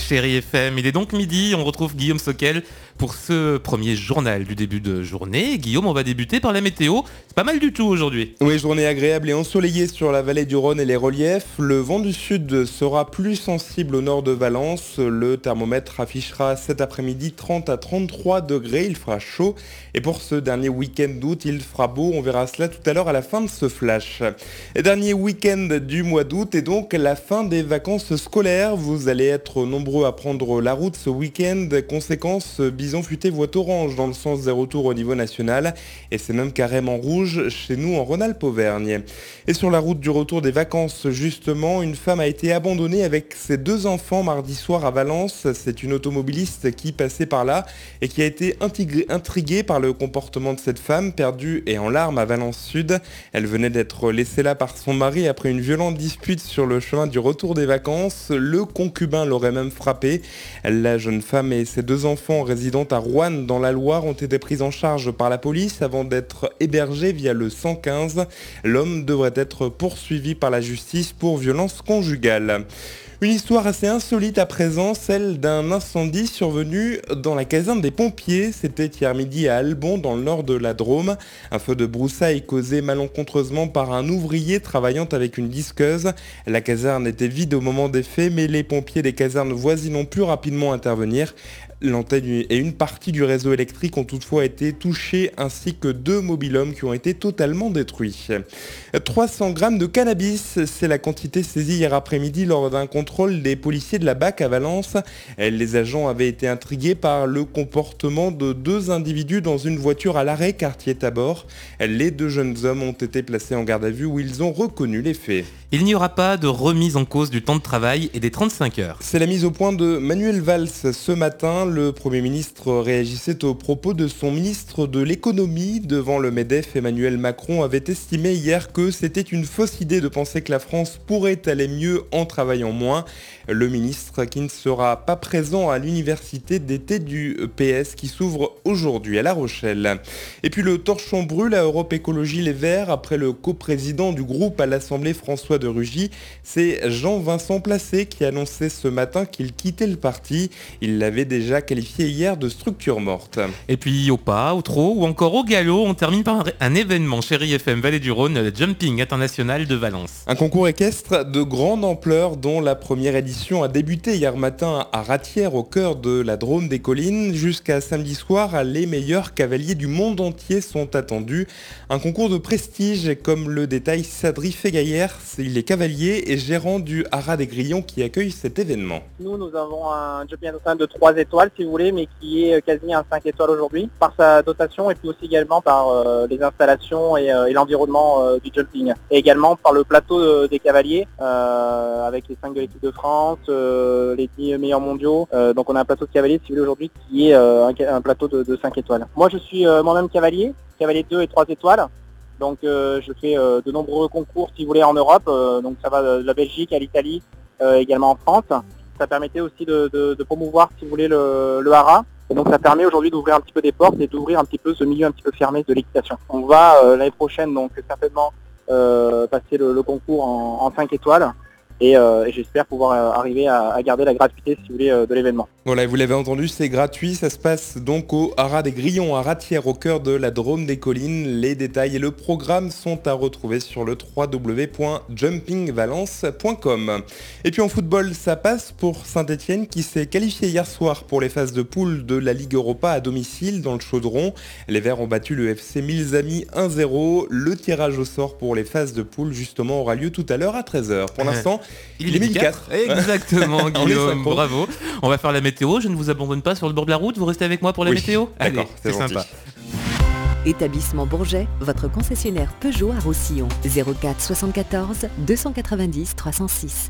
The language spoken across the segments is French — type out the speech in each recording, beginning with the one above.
Chérie FM. Il est donc midi, on retrouve Guillaume Soquel pour ce premier journal du début de journée. Guillaume, on va débuter par la météo. C'est pas mal du tout aujourd'hui. Oui, journée agréable et ensoleillée sur la vallée du Rhône et les reliefs. Le vent du sud sera plus sensible au nord de Valence. Le thermomètre affichera cet après-midi 30 à 33 degrés. Il fera chaud. Et pour ce dernier week-end d'août, il fera beau. On verra cela tout à l'heure à la fin de ce flash. Et dernier week-end du mois d'août et donc la fin des vacances scolaires. Vous allez être nombreux à prendre la route ce week-end. Conséquence, Bison Futé voit orange dans le sens des retours au niveau national. Et c'est même carrément rouge chez nous en Rhône-Alpes-Auvergne. Et sur la route du retour des vacances, justement, une femme a été abandonnée avec ses 2 enfants mardi soir à Valence. C'est une automobiliste qui passait par là et qui a été intriguée par le comportement de cette femme, perdue et en larmes à Valence Sud. Elle venait d'être laissée là par son mari après une violente dispute sur le chemin du retour des vacances. Le concubin l'aurait même frappée. La jeune femme et ses 2 enfants résidant à Roanne dans la Loire ont été pris en charge par la police avant d'être hébergés via le 115. L'homme devrait être poursuivi par la justice pour violence conjugale. Une histoire assez insolite à présent, celle d'un incendie survenu dans la caserne des pompiers. C'était hier midi à Albon, dans le nord de la Drôme. Un feu de broussailles causé malencontreusement par un ouvrier travaillant avec une disqueuse. La caserne était vide au moment des faits, mais les pompiers des casernes voisines ont pu rapidement intervenir. L'antenne et une partie du réseau électrique ont toutefois été touchés, ainsi que 2 mobil-hommes qui ont été totalement détruits. 300 grammes de cannabis, c'est la quantité saisie hier après-midi lors d'un contrôle des policiers de la BAC à Valence. Les agents avaient été intrigués par le comportement de 2 individus dans une voiture à l'arrêt quartier Tabor. Les 2 jeunes hommes ont été placés en garde à vue où ils ont reconnu les faits. Il n'y aura pas de remise en cause du temps de travail et des 35 heures. C'est la mise au point de Manuel Valls ce matin. Le Premier ministre réagissait aux propos de son ministre de l'économie. Devant le MEDEF, Emmanuel Macron avait estimé hier que c'était une fausse idée de penser que la France pourrait aller mieux en travaillant moins. Le ministre qui ne sera pas présent à l'université d'été du PS qui s'ouvre aujourd'hui à La Rochelle. Et puis le torchon brûle à Europe Écologie Les Verts après le coprésident du groupe à l'Assemblée François de Rugy. C'est Jean-Vincent Placé qui annonçait ce matin qu'il quittait le parti. Il l'avait déjà qualifié hier de structure morte. Et puis au pas, au trot ou encore au galop, on termine par un événement Chérie FM Vallée du Rhône, le Jumping International de Valence. Un concours équestre de grande ampleur dont la première édition a débuté hier matin à Ratières au cœur de la Drôme des Collines. Jusqu'à samedi soir, les meilleurs cavaliers du monde entier sont attendus. Un concours de prestige comme le détaille Sadri Fégaillère. Il est cavalier et gérant du Haras des Grillons qui accueille cet événement. Nous avons un Jumping International de 3 étoiles si vous voulez, mais qui est quasi un 5 étoiles aujourd'hui, par sa dotation et puis aussi également par les installations et l'environnement du jumping. Et également par le plateau des cavaliers, avec les 5 de l'équipe de France, les 10 meilleurs mondiaux. Donc on a un plateau de cavaliers si vous voulez aujourd'hui qui est un plateau de 5 étoiles. Moi je suis moi-même cavalier 2 et 3 étoiles. Donc je fais de nombreux concours si vous voulez en Europe, donc ça va de la Belgique à l'Italie, également en France. Ça permettait aussi de promouvoir si vous voulez le haras. Et donc ça permet aujourd'hui d'ouvrir un petit peu des portes et d'ouvrir un petit peu ce milieu un petit peu fermé de l'équitation. On va l'année prochaine donc certainement passer le concours en 5 étoiles. Et j'espère pouvoir arriver à garder la gratuité si vous voulez de l'événement. Voilà, vous l'avez entendu, c'est gratuit, ça se passe donc au Haras des Grillons à Ratières au cœur de la Drôme des Collines. Les détails et le programme sont à retrouver sur le www.jumpingvalence.com. Et puis en football, ça passe pour Saint-Etienne qui s'est qualifié hier soir pour les phases de poule de la Ligue Europa à domicile dans le Chaudron. Les Verts ont battu le FC Milzami 1-0. Le tirage au sort pour les phases de poule justement aura lieu tout à l'heure à 13h. Pour l'instant, il est 1004. Exactement, Guillaume, bravo. On va faire la météo, je ne vous abandonne pas sur le bord de la route, vous restez avec moi pour la météo. D'accord, allez, c'est sympa. Établissement Bourget, votre concessionnaire Peugeot à Roussillon. 04 74 290 306.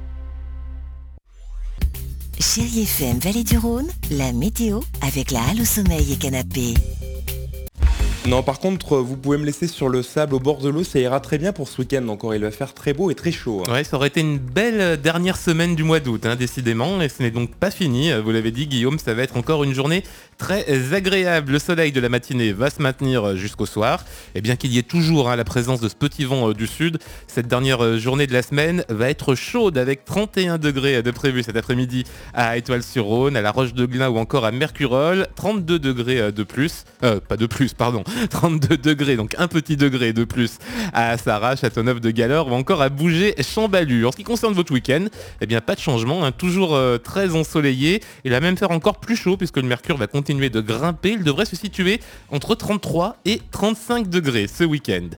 Chérie FM Vallée du Rhône, la météo avec la halle au sommeil et canapé. Non, par contre, vous pouvez me laisser sur le sable au bord de l'eau, ça ira très bien pour ce week-end encore. Il va faire très beau et très chaud. Ouais, ça aurait été une belle dernière semaine du mois d'août, décidément, et ce n'est donc pas fini. Vous l'avez dit, Guillaume, ça va être encore une journée très agréable. Le soleil de la matinée va se maintenir jusqu'au soir. Et bien qu'il y ait toujours la présence de ce petit vent du sud, cette dernière journée de la semaine va être chaude avec 31 degrés de prévu cet après-midi à Étoile-sur-Rhône, à La Roche-de-Glin ou encore à Mercurol. 32 degrés de plus, pas de plus, pardon, 32 degrés, donc un petit degré de plus à Sarras, Châteauneuf-de-Galore ou encore à Bouget-Chambalu. En ce qui concerne votre week-end, eh bien pas de changement, toujours très ensoleillé. Il va même faire encore plus chaud puisque le mercure va continuer de grimper. Il devrait se situer entre 33 et 35 degrés ce week-end.